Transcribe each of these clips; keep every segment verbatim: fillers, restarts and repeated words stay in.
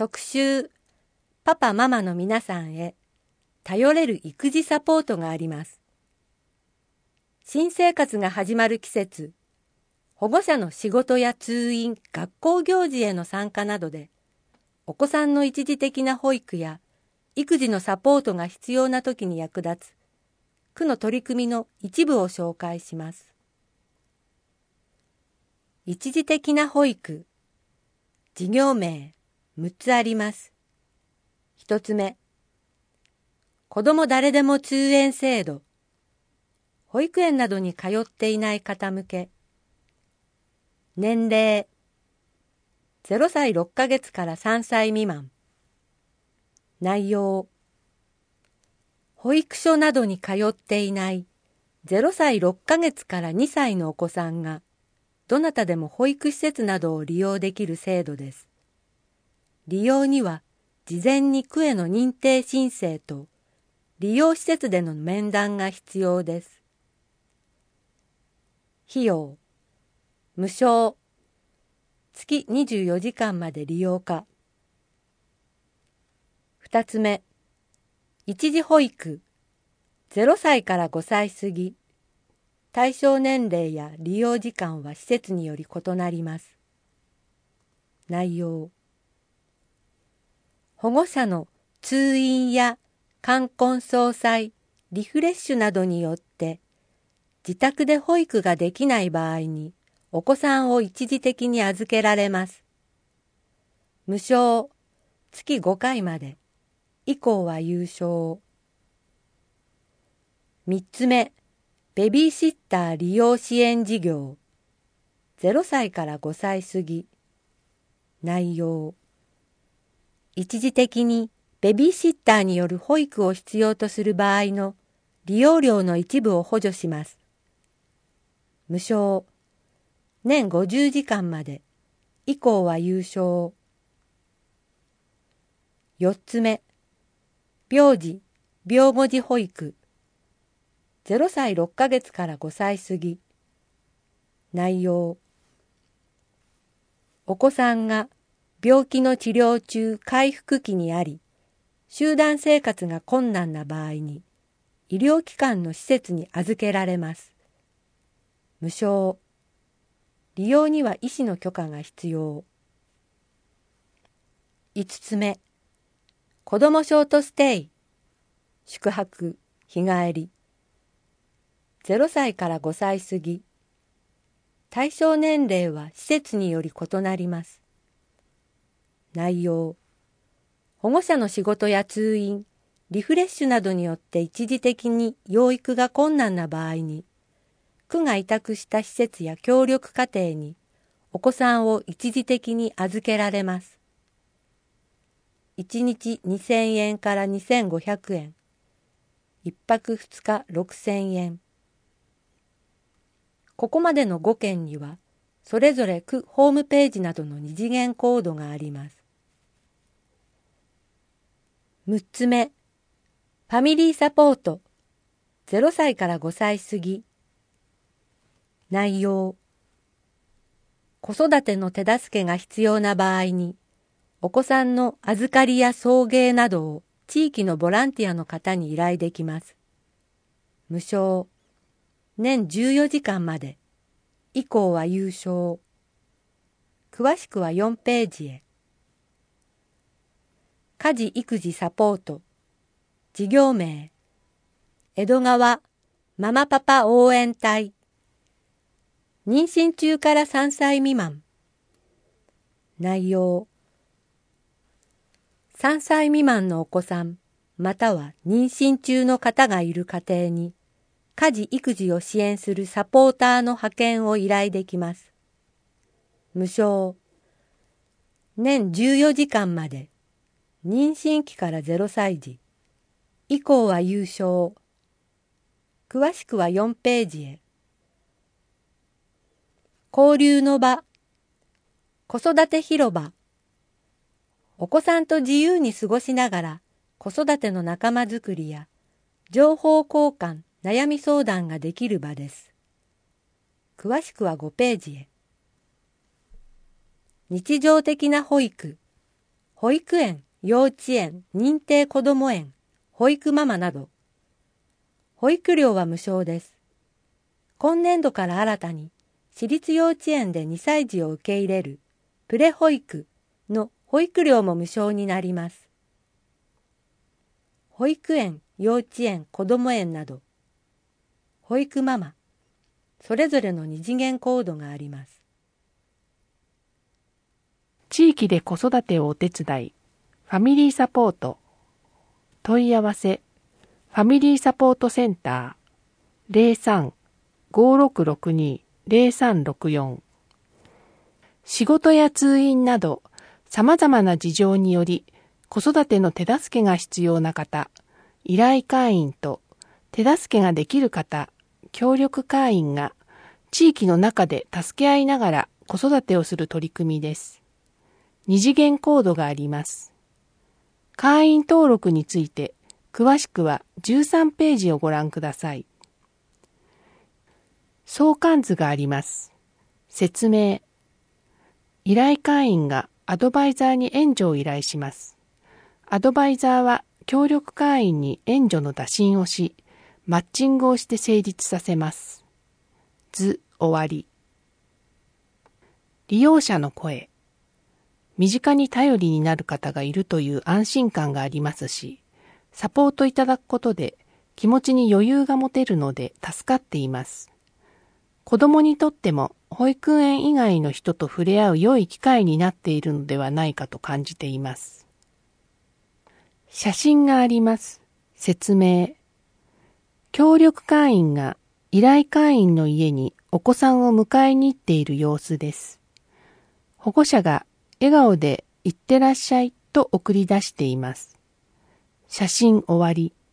特集パパママの皆さんへ頼れる育児サポートがあります。新生活が始まる季節、保護者の仕事や通院、学校行事への参加などで、お子さんの一時的な保育や育児のサポートが必要な時に役立つ、区の取り組みの一部を紹介します。一時的な保育、事業名むっつあります。一つ目、子ども誰でも通園制度、保育園などに通っていない方向け。年齢、ゼロさいろっかげつからさんさい未満。内容、保育所などに通っていないゼロさいろっかげつからにさいのお子さんが、どなたでも保育施設などを利用できる制度です。利用には、事前に区への認定申請と、利用施設での面談が必要です。費用、無償、月にじゅうよじかんまで利用可。二つ目、一時保育、ゼロさいからごさい過ぎ。対象年齢や利用時間は施設により異なります。内容、保護者の通院や冠婚葬祭、リフレッシュなどによって自宅で保育ができない場合にお子さんを一時的に預けられます。無償、月ごかいまで、以降は有償。三つ目、ベビーシッター利用支援事業。ゼロさいからごさい過ぎ。内容。一時的にベビーシッターによる保育を必要とする場合の利用料の一部を補助します。無償。年ごじゅうじかんまで。以降は有償。四つ目。病児、病後児保育。ゼロさいろっかげつからごさい過ぎ。内容。お子さんが病気の治療中回復期にあり、集団生活が困難な場合に、医療機関の施設に預けられます。無償。利用には医師の許可が必要。五つ目。子どもショートステイ。宿泊、日帰り。ゼロさいからごさい過ぎ。対象年齢は施設により異なります。内容。保護者の仕事や通院、リフレッシュなどによって一時的に養育が困難な場合に、区が委託した施設や協力家庭にお子さんを一時的に預けられます。いちにちにせんえんからにせんごひゃくえん。いっぱくふつかろくせんえん。ここまでのごけんには、それぞれ区ホームページなどの二次元コードがあります。六つ目、ファミリーサポート、ゼロさいからごさい過ぎ。内容、子育ての手助けが必要な場合に、お子さんの預かりや送迎などを地域のボランティアの方に依頼できます。無償。年じゅうよじかんまで。以降は有償。詳しくはよんページへ。家事育児サポート。事業名。江戸川ママパパ応援隊。妊娠中からさんさい未満。内容。さんさい未満のお子さん、または妊娠中の方がいる家庭に、家事育児を支援するサポーターの派遣を依頼できます。無償。年じゅうよじかんまで。妊娠期からゼロさい児。以降は有償。詳しくはよんページへ。交流の場。子育て広場。お子さんと自由に過ごしながら子育ての仲間づくりや情報交換、悩み相談ができる場です。詳しくはごページへ。日常的な保育、 保育園、幼稚園、認定こども園、保育ママなど。保育料は無償です。今年度から新たに私立幼稚園でにさい児を受け入れるプレ保育の保育料も無償になります。保育園、幼稚園、こども園など、保育ママ、それぞれの二次元コードがあります。 地域で子育てをお手伝い、ファミリーサポート、問い合わせ、ファミリーサポートセンター ゼロさん ごーろくろくに ゼロさんろくよん。仕事や通院など様々な事情により子育ての手助けが必要な方、依頼会員と手助けができる方、協力会員が地域の中で助け合いながら子育てをする取り組みです。二次元コードがあります。会員登録について詳しくはじゅうさんページをご覧ください。相関図があります。説明。依頼会員がアドバイザーに援助を依頼します。アドバイザーは協力会員に援助の打診をし、マッチングをして成立させます。図終わり。利用者の声。身近に頼りになる方がいるという安心感がありますし、サポートいただくことで気持ちに余裕が持てるので助かっています。子供にとっても保育園以外の人と触れ合う良い機会になっているのではないかと感じています。写真があります。説明。協力会員が依頼会員の家にお子さんを迎えに行っている様子です。保護者が笑顔でいってらっしゃいと送り出しています。写真終わり。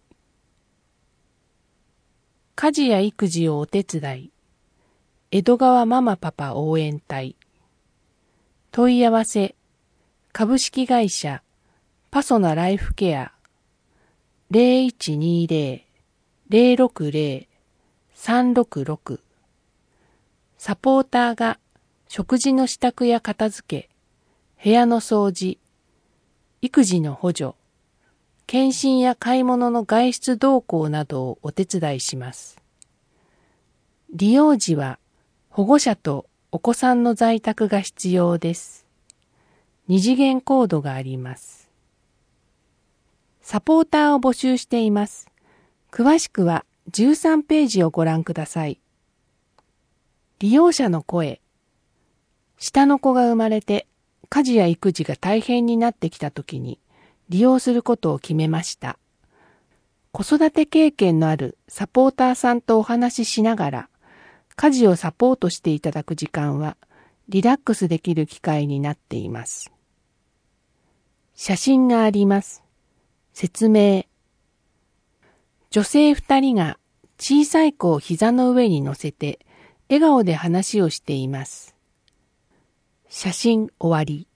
家事や育児をお手伝い。江戸川ママパパ応援隊。問い合わせ。株式会社パソナライフケア ゼロいちにゼロ ゼロろくゼロ さんろくろく。サポーターが食事の支度や片付け、部屋の掃除、育児の補助、検診や買い物の外出動向などをお手伝いします。利用時は保護者とお子さんの在宅が必要です。二次元コードがあります。サポーターを募集しています。詳しくはじゅうさんページをご覧ください。利用者の声。下の子が生まれて家事や育児が大変になってきたときに利用することを決めました。子育て経験のあるサポーターさんとお話ししながら家事をサポートしていただく時間はリラックスできる機会になっています。写真があります。説明。女性二人が小さい子を膝の上に乗せて笑顔で話をしています。写真終わり。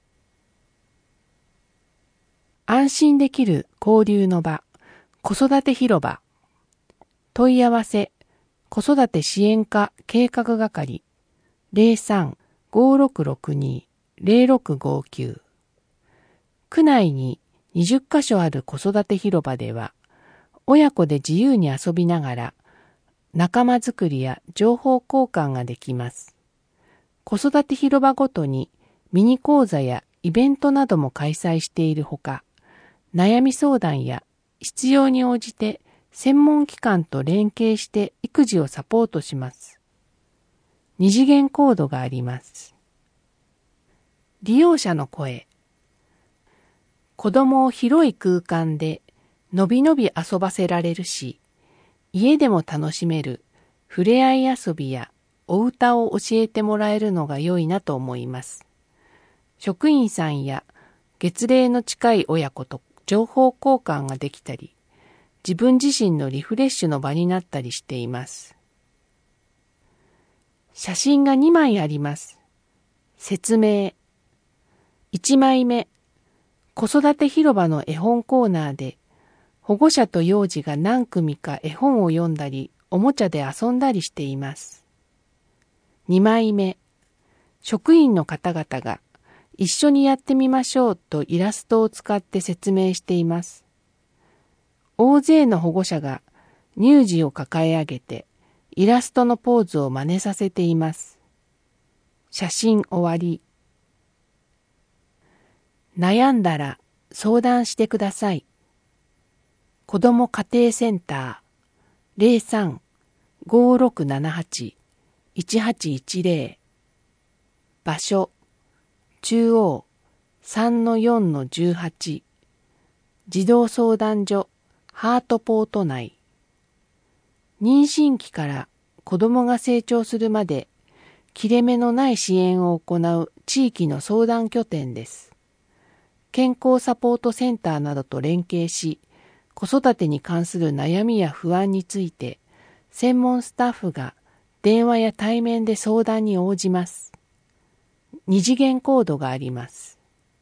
安心できる交流の場、子育て広場。問い合わせ、子育て支援課計画係 ゼロさん ごーろくろくに ゼロろくごきゅう。区内ににじゅっかしょある子育て広場では、親子で自由に遊びながら仲間づくりや情報交換ができます。子育て広場ごとにミニ講座やイベントなども開催しているほか、悩み相談や必要に応じて専門機関と連携して育児をサポートします。二次元コードがあります。利用者の声。子供を広い空間でのびのび遊ばせられるし、家でも楽しめる触れ合い遊びやお歌を教えてもらえるのが良いなと思います。職員さんや月齢の近い親子と情報交換ができたり、自分自身のリフレッシュの場になったりしています。写真がにまいあります。説明。いちまいめ。子育て広場の絵本コーナーで、保護者と幼児が何組か絵本を読んだり、おもちゃで遊んだりしています。にまいめ。職員の方々が一緒にやってみましょうとイラストを使って説明しています。大勢の保護者が乳児を抱え上げてイラストのポーズを真似させています。写真終わり。悩んだら相談してください。子ども家庭センター ゼロさん ごーろくななはち いちはちいちゼロ 場所中央 さんのよんのじゅうはち 児童相談所ハートポート内。妊娠期から子どもが成長するまで切れ目のない支援を行う地域の相談拠点です。健康サポートセンターなどと連携し、子育てに関する悩みや不安について専門スタッフが電話や対面で相談に応じます。二次元コードがあります。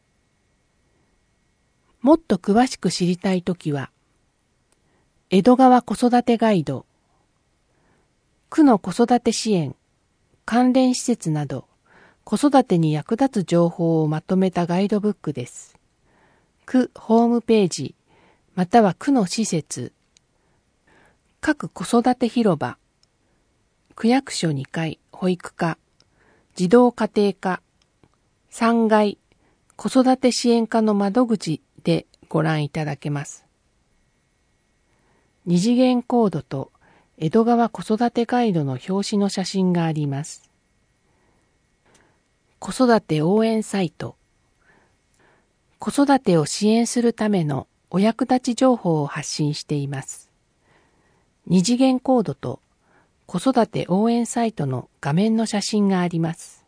もっと詳しく知りたいときは、江戸川子育てガイド、区の子育て支援、関連施設など子育てに役立つ情報をまとめたガイドブックです。区ホームページ、または区の施設、各子育て広場、区役所にかい保育課、児童家庭課、さんがい子育て支援課の窓口でご覧いただけます。二次元コードと江戸川子育てガイドの表紙の写真があります。子育て応援サイト。子育てを支援するためのお役立ち情報を発信しています。二次元コードと子育て応援サイトの画面の写真があります。